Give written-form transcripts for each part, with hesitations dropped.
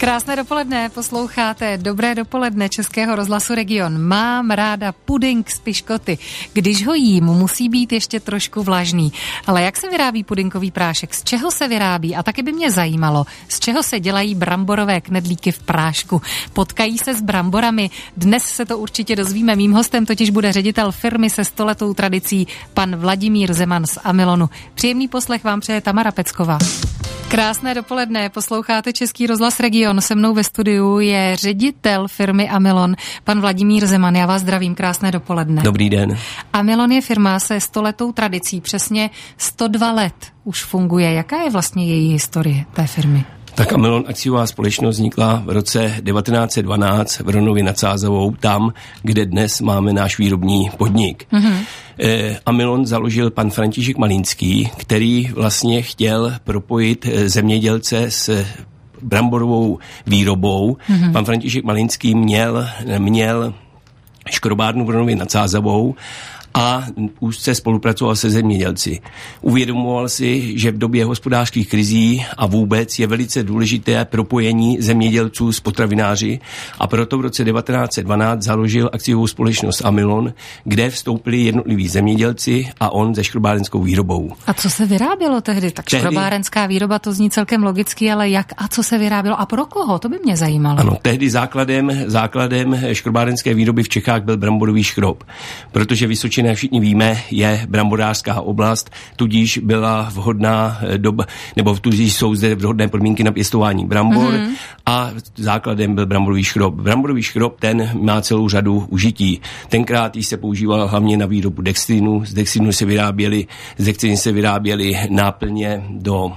Krásné dopoledne, posloucháte Dobré dopoledne Českého rozhlasu Region. Mám ráda puding z piškoty. Když ho jím, musí být ještě trošku vlažný. Ale jak se vyrábí pudinkový prášek? Z čeho se vyrábí? A taky by mě zajímalo, z čeho se dělají bramborové knedlíky v prášku. Potkají se s bramborami? Dnes se to určitě dozvíme. Mým hostem totiž bude ředitel firmy se 100letou tradicí, pan Vladimír Zeman z Amilonu. Příjemný poslech vám přeje Tamara Pecková. Krásné dopoledne, posloucháte Český rozhlas Region. Se mnou ve studiu je ředitel firmy Amilon, pan Vladimír Zeman. Já vás zdravím, krásné dopoledne. Dobrý den. Amilon je firma se 100letou tradicí, přesně 102 let už funguje. Jaká je vlastně její historie té firmy? Tak Amilon akciová společnost vznikla v roce 1912 v Ronově nad Sázavou, tam, kde dnes máme náš výrobní podnik. Amilon založil pan František Malinský, který vlastně chtěl propojit zemědělce s bramborovou výrobou. Pan František Malinský měl škrobárnu v Ronově nad Sázavou a úzce spolupracoval se zemědělci. Uvědomoval si, že v době hospodářských krizí a vůbec je velice důležité propojení zemědělců s potravináři a proto v roce 1912 založil akciovou společnost Amilon, kde vstoupili jednotliví zemědělci a on se škrobárenskou výrobou. A co se vyrábělo tehdy? Tak škrobárenská výroba, to zní celkem logicky, ale jak a co se vyrábělo a pro koho? To by mě zajímalo. Ano, tehdy základem škrobárenské výroby v Čechách byl bramborový škrob, protože Vysočina, všichni víme, je bramborářská oblast, tudíž byla vhodná doba, nebo tudíž jsou zde vhodné podmínky na pěstování brambor a základem byl bramborový škrob. Bramborový škrob, ten má celou řadu užití. Tenkrát se používal hlavně na výrobu dextrinu, z dextriny se vyráběly náplně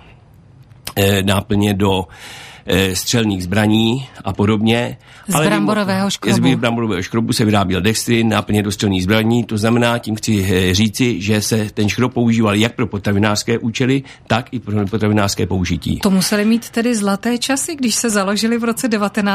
do střelných zbraní a podobně. Z bramborového škrobu. Z bramborového škrobu se vyráběl dextrin, náplně do střelných zbraní, to znamená, tím chci říci, že se ten škrob používal jak pro potravinářské účely, tak i pro potravinářské použití. To museli mít tedy zlaté časy, když se založili v roce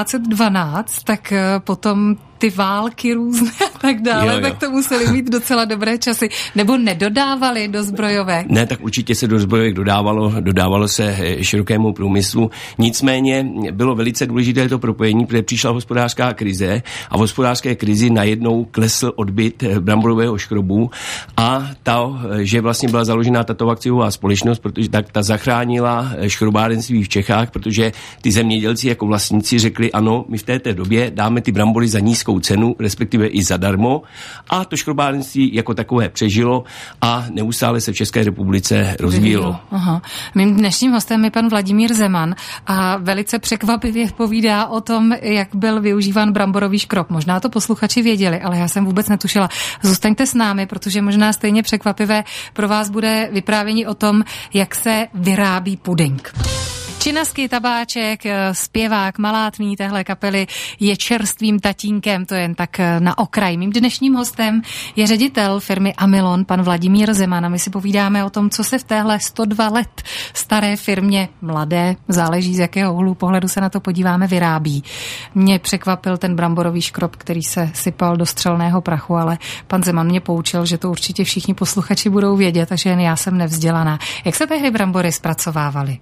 1912, tak potom ty války různé a tak dále, tak to museli mít docela dobré časy. Nebo nedodávali do zbrojovek? Ne, tak určitě se do zbrojovek dodávalo se širokému průmyslu. Nicméně bylo velice důležité to propojení, protože přišla hospodářská krize a v hospodářské krizi najednou klesl odbyt bramborového škrobu a že vlastně byla založena tato akciová společnost, protože ta zachránila škrobárenství v Čechách, protože ty zemědělci jako vlastníci řekli, ano, my v této době dáme ty brambory za nízkou cenu, respektive i zadarmo, a to škrobárenství jako takové přežilo a neustále se v České republice rozvíjelo. Aha. Mým dnešním hostem je pan Vladimír Zeman a velice překvapivě povídá o tom, jak byl využíván bramborový škrob. Možná to posluchači věděli, ale já jsem vůbec netušila. Zůstaňte s námi, protože možná stejně překvapivé pro vás bude vyprávění o tom, jak se vyrábí puding. Činasky Tabáček, zpěvák, malátný téhle kapely, je čerstvým tatínkem, to jen tak na okraj. Mým dnešním hostem je ředitel firmy Amilon, pan Vladimír Zeman, a my si povídáme o tom, co se v téhle 102 let staré firmě, mladé, záleží z jakého úhlu pohledu se na to podíváme, vyrábí. Mě překvapil ten bramborový škrob, který se sypal do střelného prachu, ale pan Zeman mě poučil, že to určitě všichni posluchači budou vědět a že jen já jsem nevzdělaná. Jak se tehdy brambory zpracovávaly?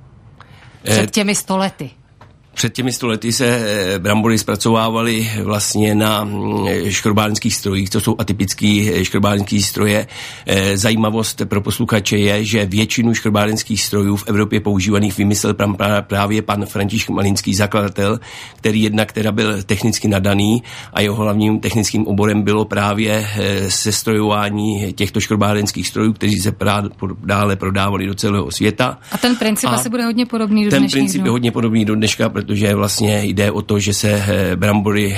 Před těmi 100 lety. Před těmi 100 lety se brambory zpracovávaly vlastně na škrobárenských strojích, to jsou atypické škrobárenské stroje. Zajímavost pro posluchače je, že většinu škrobárenských strojů v Evropě používaných vymyslel právě pan František Malinský, zakladatel, který byl technicky nadaný a jeho hlavním technickým oborem bylo právě sestrojování těchto škrobárenských strojů, kteří se dále prodávali do celého světa. A ten princip asi bude hodně podobný do dnešních dnů. Ten princip je hodně podobný do dneška, protože vlastně jde o to, že se brambory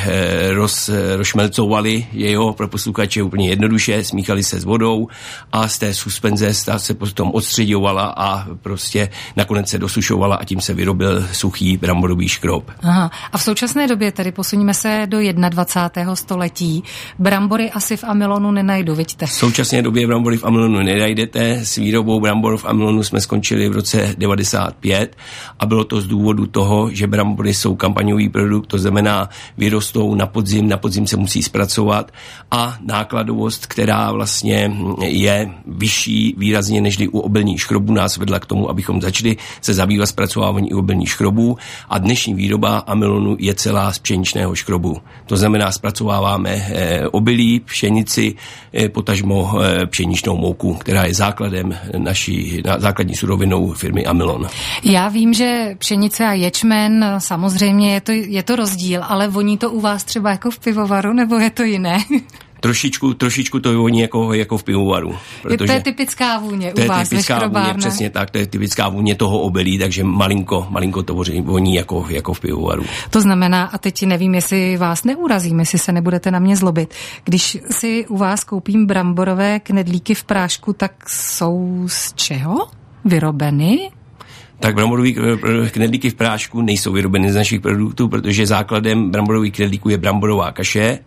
rozšmelcovaly, pro posluchače úplně jednoduše, smíchaly se s vodou a z té suspenze se potom odstředovala a prostě nakonec se dosušovala a tím se vyrobil suchý bramborový škrob. Aha. A v současné době, tedy posuníme se do 21. století, brambory asi v Amilonu nenajdu, vidíte? V současné době brambory v Amilonu nenajdete, s výrobou brambor v Amilonu jsme skončili v roce 95 a bylo to z důvodu toho, že brambory brambory jsou kampaňový produkt, to znamená vyrostou na podzim se musí zpracovat a nákladovost, která vlastně je vyšší výrazně nežli u obilních škrobů, nás vedla k tomu, abychom začali se zabývat zpracovávání obilních škrobů a dnešní výroba amylonu je celá z pšeničného škrobu. To znamená, zpracováváme obilí, pšenici, potažmo pšeničnou mouku, která je základem základní surovinou firmy Amylon. Já vím, že pšenice a ječmen, samozřejmě je to rozdíl, ale voní to u vás třeba jako v pivovaru, nebo je to jiné? Trošičku to voní jako v pivovaru. To je typická vůně u vás ve škrobárně. Přesně tak, to je typická vůně toho obilí, takže malinko to voní jako v pivovaru. To znamená, a teď nevím, jestli vás neurazím, jestli se nebudete na mě zlobit. Když si u vás koupím bramborové knedlíky v prášku, tak jsou z čeho vyrobeny? Tak bramborové knedlíky v prášku nejsou vyrobeny z našich produktů, protože základem bramborových knedlíků je bramborová kaše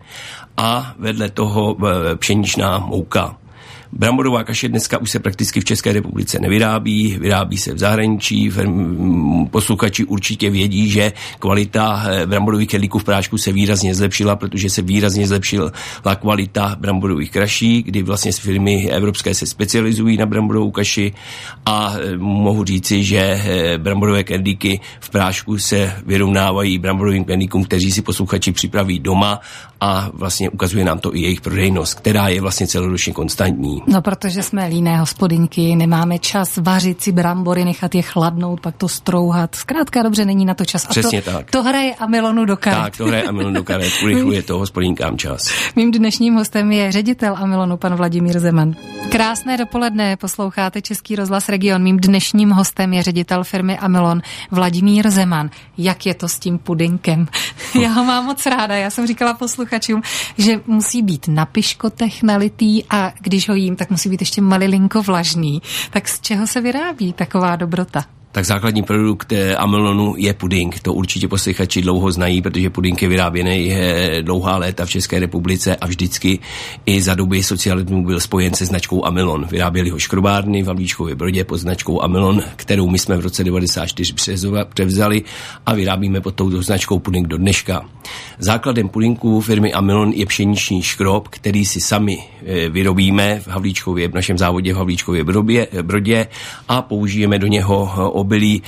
a vedle toho pšeničná mouka. Bramborová kaše dneska už se prakticky v České republice nevyrábí, vyrábí se v zahraničí. Posluchači určitě vědí, že kvalita bramborových knedlíků v prášku se výrazně zlepšila, protože se výrazně zlepšila kvalita bramborových kaší, kdy vlastně firmy evropské se specializují na bramborovou kaši a mohu říci, že bramborové knedlíky v prášku se vyrovnávají bramborovým knedlíkům, kteří si posluchači připraví doma a vlastně ukazuje nám to i jejich prodejnost, která je vlastně celoročně konstantní. No, protože jsme líné hospodyňky, nemáme čas vařit si brambory, nechat je chladnout, pak to strouhat. Zkrátka dobře, není na to čas. Přesně tak. To hraje Amylonu do karet. Tak, to hraje Amylon do karet, urychluje to hospodyňkám čas. Mým dnešním hostem je ředitel Amylonu, pan Vladimír Zeman. Krásné dopoledne, posloucháte Český rozhlas Region. Mým dnešním hostem je ředitel firmy Amylon, Vladimír Zeman. Jak je to s tím pudinkem? Já ho mám moc ráda, já jsem říkala posluchačům, že musí být na piškotech nalitý a když ho jím, tak musí být ještě malilinko vlažný. Tak z čeho se vyrábí taková dobrota? Tak základní produkt Amylonu je puding. To určitě posluchači dlouho znají, protože puding je vyráběný dlouhá léta v České republice a vždycky i za doby socialismu byl spojen se značkou Amylon. Vyráběli ho škrobárny v Havlíčkově Brodě pod značkou Amylon, kterou my jsme v roce 1994 převzali a vyrábíme pod touto značkou puding do dneška. Základem pudinku firmy Amylon je pšeniční škrob, který si sami vyrobíme v našem závodě v Havlíčkově Brodě a použijeme do něho obilí,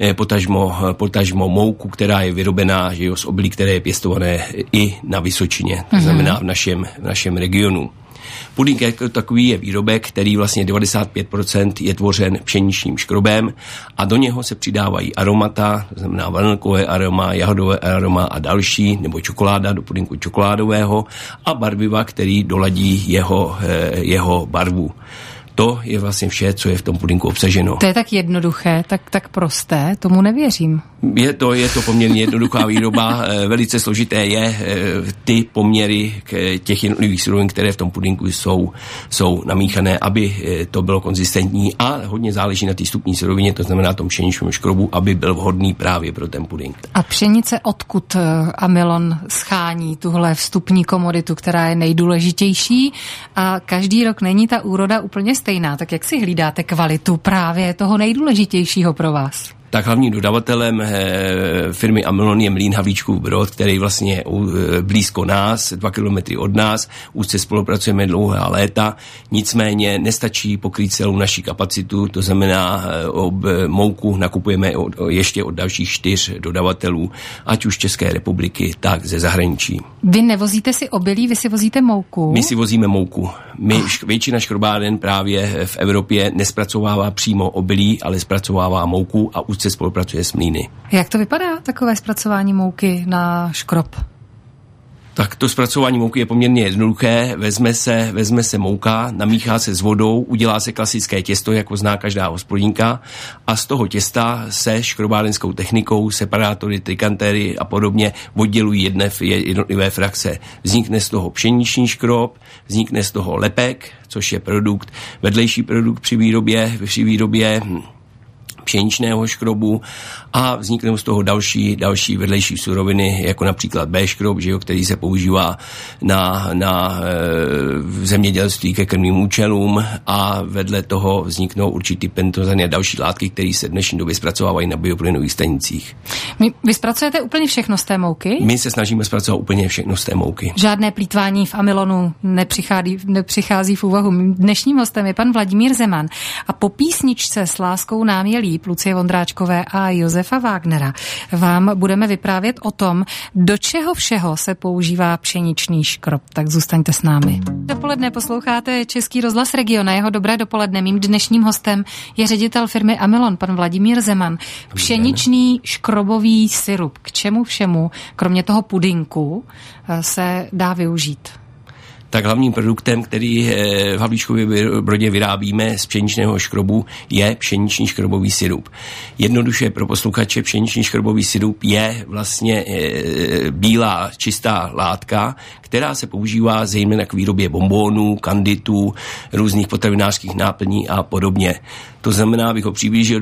potažmo mouku, která je vyrobená z obilí, které je pěstované i na Vysočině, to znamená v našem regionu. Puding jako takový je výrobek, který vlastně 95% je tvořen pšeničním škrobem a do něho se přidávají aromata, to znamená vanilkové aroma, jahodové aroma a další, nebo čokoláda do pudinku čokoládového a barviva, který doladí jeho barvu. To je vlastně vše, co je v tom pudinku obsaženo. To je tak jednoduché, tak prosté, tomu nevěřím. Je to poměrně jednoduchá výroba, velice složité je ty poměry těch jednotlivých surovin, které v tom pudinku jsou namíchané, aby to bylo konzistentní a hodně záleží na té vstupní surovině, to znamená tom pšeničném škrobu, aby byl vhodný právě pro ten puding. A pšenice odkud Amylon schání tuhle vstupní komoditu, která je nejdůležitější a každý rok není ta úroda úplně stejná, tak jak si hlídáte kvalitu právě toho nejdůležitějšího pro vás? Tak hlavním dodavatelem firmy Amylon je mlýn Havlíčkův Brod, který vlastně je blízko nás, 2 kilometry od nás, úzce spolupracujeme dlouhá léta, nicméně nestačí pokrýt celou naši kapacitu, to znamená mouku nakupujeme ještě od dalších 4 dodavatelů, ať už České republiky, tak ze zahraničí. Vy nevozíte si obilí, vy si vozíte mouku? My si vozíme mouku. Většina škrobáren právě v Evropě nespracovává přímo obilí, ale zpracovává mouku a úzce spolupracuje s mlýny. Jak to vypadá, takové zpracování mouky na škrob? Tak to zpracování mouky je poměrně jednoduché. Vezme se mouka, namíchá se s vodou, udělá se klasické těsto, jako zná každá hospodinka, a z toho těsta se škrobárenskou technikou, separátory, trikantéry a podobně oddělují jednotlivé frakce. Vznikne z toho pšeniční škrob, vznikne z toho lepek, což je vedlejší produkt při výrobě pšeničného škrobu a vzniknou z toho další vedlejší suroviny, jako například B-škrob, že jo, který se používá na v zemědělství ke krmným účelům a vedle toho vzniknou určitý pentozany a další látky, které se v dnešní době zpracovávají na bioplynových stanicích. Vy zpracujete úplně všechno z té mouky? My se snažíme zpracovat úplně všechno z té mouky. Žádné plýtvání v amylonu nepřichází v úvahu. Mým dnešním hostem je pan Vladimír Zeman a po písničce S láskou nám je líp Lucie Vondráčkové a Josefa Wagnera vám budeme vyprávět o tom, do čeho všeho se používá pšeničný škrob. Tak zůstaňte s námi. Dopoledne posloucháte Český rozhlas Region. Jeho dobré dopoledne. Mým dnešním hostem je ředitel firmy Amylon, pan Vladimír Zeman. Pšeničný škrobový sirup. K čemu všemu, kromě toho pudinku, se dá využít? Tak hlavním produktem, který v Havlíčkově Brodě vyrábíme z pšeničného škrobu, je pšeničný škrobový sirup. Jednoduše pro posluchače, pšeničný škrobový sirup je vlastně bílá čistá látka, která se používá zejména k výrobě bonbónů, kanditů, různých potravinářských náplní a podobně. To znamená, abych ho přiblížil,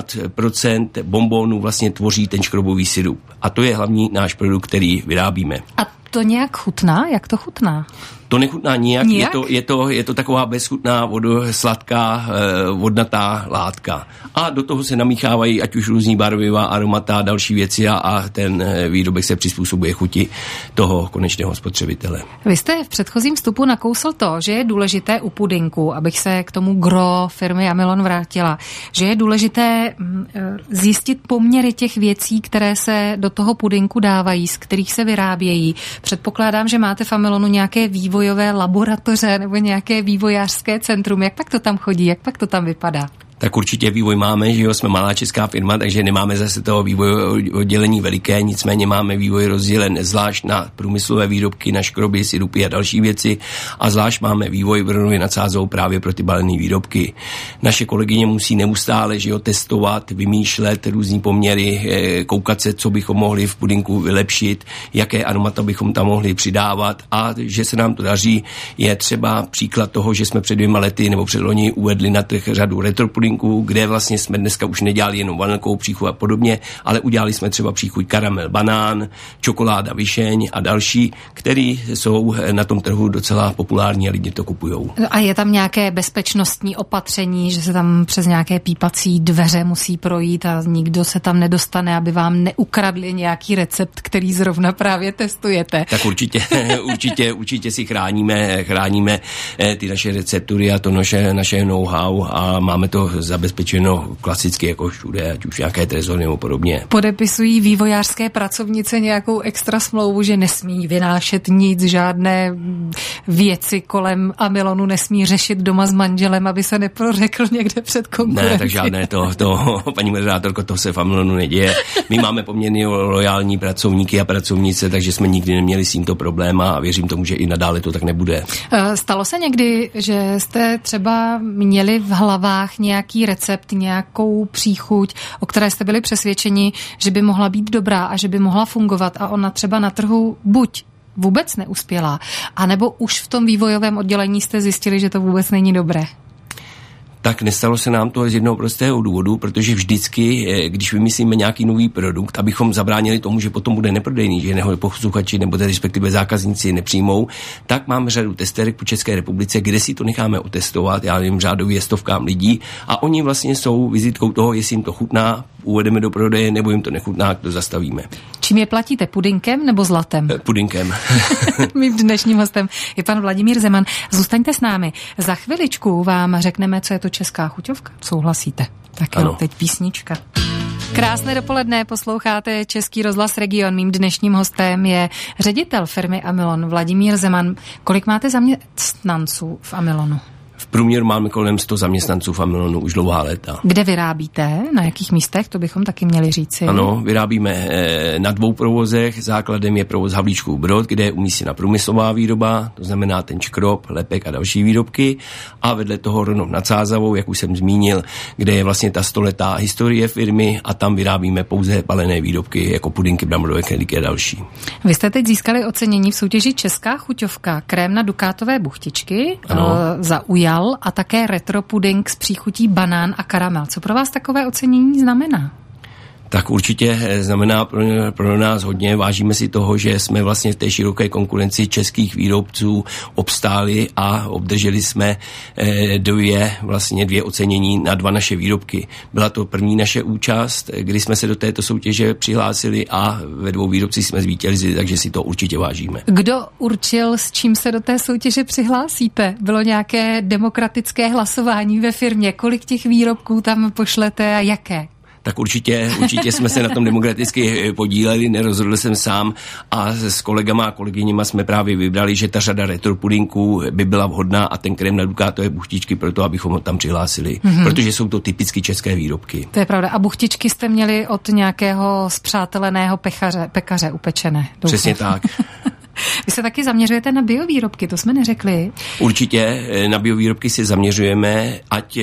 90% bonbónů vlastně tvoří ten škrobový sirup. A to je hlavní náš produkt, který vyrábíme. A to nějak chutná? Jak to chutná? To nechutná nijak? Je to taková bezchutná sladká vodnatá látka. A do toho se namíchávají ať už různý barviva, aromata, další věci a ten výrobek se přizpůsobuje chuti toho konečného spotřebitele. Vy jste v předchozím vstupu nakousl to, že je důležité u pudinku, abych se k tomu gro firmy Amylon vrátila, že je důležité zjistit poměry těch věcí, které se do toho pudinku dávají, z kterých se vyrábějí. Předpokládám, že máte v Amylonu nějaké vývojové laboratoře nebo nějaké vývojářské centrum. Jak pak to tam chodí? Jak pak to tam vypadá? Tak určitě vývoj máme, že jo, jsme malá česká firma, takže nemáme zase toho vývoj oddělení veliké, nicméně máme vývoj rozdělen zvlášť na průmyslové výrobky, na škroby, sirupy a další věci a zvlášť máme vývoj v Ronově nad Sázavou právě pro ty balené výrobky. Naše kolegyně musí neustále, že jo, testovat, vymýšlet různý poměry, koukat se, co bychom mohli v pudinku vylepšit, jaké aromata bychom tam mohli přidávat a že se nám to daří, je třeba příklad toho, že jsme před 2 lety nebo předloni uvedli na trh řadu retropudinku, kde vlastně jsme dneska už nedělali jenom vanilkovou příchuť a podobně, ale udělali jsme třeba příchuť karamel, banán, čokoláda, višeň a další, které jsou na tom trhu docela populární a lidi to kupujou. A je tam nějaké bezpečnostní opatření, že se tam přes nějaké pípací dveře musí projít a nikdo se tam nedostane, aby vám neukradli nějaký recept, který zrovna právě testujete? Tak určitě si chráníme ty naše receptury a to naše know-how a máme to zabezpečeno klasicky jako všude, ať už nějaké trezory nebo podobně. Podepisují vývojářské pracovnice nějakou extra smlouvu, že nesmí vynášet nic, žádné věci kolem Amylonu nesmí řešit doma s manželem, aby se neprořekl někde před konkurencí. Ne, tak žádné to paní moderátorko, to se v Amylonu neděje. My máme poměrně lojální pracovníky a pracovnice, takže jsme nikdy neměli s tímto problém a věřím tomu, že i nadále to tak nebude. Stalo se někdy, že jste třeba měli v hlavách nějaký recept, nějakou příchuť, o které jste byli přesvědčeni, že by mohla být dobrá a že by mohla fungovat a ona třeba na trhu buď vůbec neuspěla, anebo už v tom vývojovém oddělení jste zjistili, že to vůbec není dobré? Tak nestalo se nám to z jednoho prostého důvodu, protože vždycky, když vymyslíme nějaký nový produkt, abychom zabránili tomu, že potom bude neprodejný, že jeho posluchači nebo respektive zákazníci nepřijmou, tak máme řadu testérek po České republice, kde si to necháme otestovat, já nevím, řádově stovkám lidí a oni vlastně jsou vizitkou toho, jestli jim to chutná, uvedeme do prodeje, nebo jim to nechutná, to zastavíme. Čím je platíte? Pudinkem nebo zlatem? Pudinkem. Mým dnešním hostem je pan Vladimír Zeman. Zůstaňte s námi. Za chviličku vám řekneme, co je to česká chuťovka. Souhlasíte? Tak jo, teď písnička. Krásné dopoledne, posloucháte Český rozhlas Region. Mým dnešním hostem je ředitel firmy Amylon Vladimír Zeman. Kolik máte zaměstnanců v Amylonu? V průměru máme kolem 100 zaměstnanců v Amylonu už dlouhá léta. Kde vyrábíte? Na jakých místech? To bychom taky měli říci. Ano, vyrábíme na 2 provozech. Základem je provoz Havlíčkův Brod, kde je umístěna průmyslová výroba, to znamená ten škrob, lepek a další výrobky. A vedle toho Ronov nad Sázavou, jak už jsem zmínil, kde je vlastně ta 100letá historie firmy a tam vyrábíme pouze balené výrobky jako pudinky, bramborové knedlíky a další. Vy jste teď získali ocenění v soutěži Česká chuťovka, krém na dukátové buchtičky. Zaujal Royal a také retro puding s příchutí banán a karamel. Co pro vás takové ocenění znamená? Tak určitě znamená pro nás hodně. Vážíme si toho, že jsme vlastně v té široké konkurenci českých výrobců obstáli a obdrželi jsme dvě ocenění na 2 naše výrobky. Byla to první naše účast, kdy jsme se do této soutěže přihlásili a ve 2 výrobcích jsme zvítězili, takže si to určitě vážíme. Kdo určil, s čím se do té soutěže přihlásíte? Bylo nějaké demokratické hlasování ve firmě? Kolik těch výrobků tam pošlete a jaké? Tak určitě jsme se na tom demokraticky podíleli, nerozhodl jsem sám a s kolegama a kolegyněma jsme právě vybrali, že ta řada retro pudinků by byla vhodná a ten krém na dukátové buchtičky pro to, abychom ho tam přihlásili, protože jsou to typicky české výrobky. To je pravda. A buchtičky jste měli od nějakého spřáteleného pekaře upečené. Doufám. Přesně tak. Vy se taky zaměřujete na biovýrobky, to jsme neřekli. Určitě na biovýrobky si zaměřujeme, ať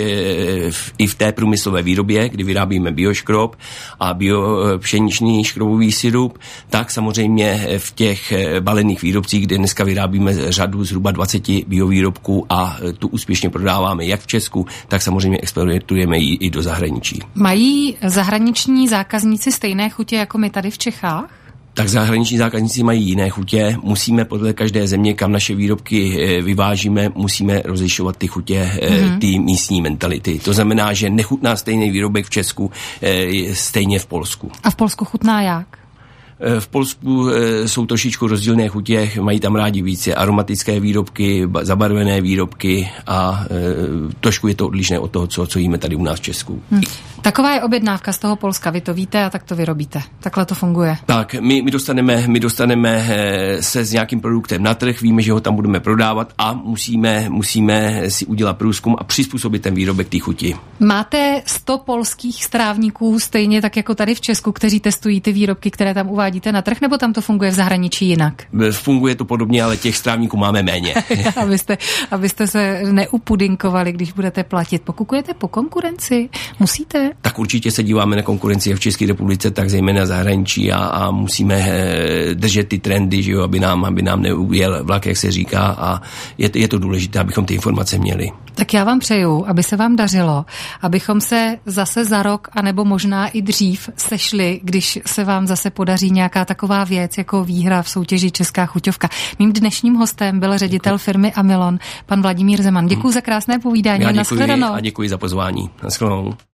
i v té průmyslové výrobě, kdy vyrábíme bioškrob a biopšeničný škrobový sirup, tak samozřejmě v těch balených výrobcích, kde dneska vyrábíme řadu zhruba 20 biovýrobků a tu úspěšně prodáváme jak v Česku, tak samozřejmě exportujeme ji i do zahraničí. Mají zahraniční zákazníci stejné chutě jako my tady v Čechách? Tak zahraniční zákazníci mají jiné chutě. Musíme podle každé země, kam naše výrobky vyvážíme, musíme rozlišovat ty chutě, ty místní mentality. To znamená, že nechutná stejný výrobek v Česku, stejně v Polsku. A v Polsku chutná jak? V Polsku jsou trošičku rozdílné chutě, mají tam rádi více aromatické výrobky, zabarvené výrobky a trošku je to odlišné od toho, co jíme tady u nás v Česku. Taková je objednávka z toho Polska, vy to víte a tak to vyrobíte. Takhle to funguje. Tak, my dostaneme se s nějakým produktem na trh, víme, že ho tam budeme prodávat a musíme si udělat průzkum a přizpůsobit ten výrobek té chuti. Máte 100 polských strávníků stejně tak jako tady v Česku, kteří testují ty výrobky, které tam uvádíte na trh, nebo tam to funguje v zahraničí jinak? Funguje to podobně, ale těch strávníků máme méně. abyste se neupudinkovali, když budete platit. Pokukujete po konkurenci? Musíte? Tak určitě se díváme na konkurenci jak v České republice, tak zejména zahraničí a musíme držet ty trendy, že jo, aby nám neujel vlak, jak se říká, a je to důležité, abychom ty informace měli. Tak já vám přeju, aby se vám dařilo, abychom se zase za rok, anebo možná i dřív sešli, když se vám zase podaří nějaká taková věc, jako výhra v soutěži Česká chuťovka. Mým dnešním hostem byl ředitel firmy Amilon, pan Vladimír Zeman. Děkuji za krásné povídání. Já děkuji a děkuji za pozvání. Naschledanou.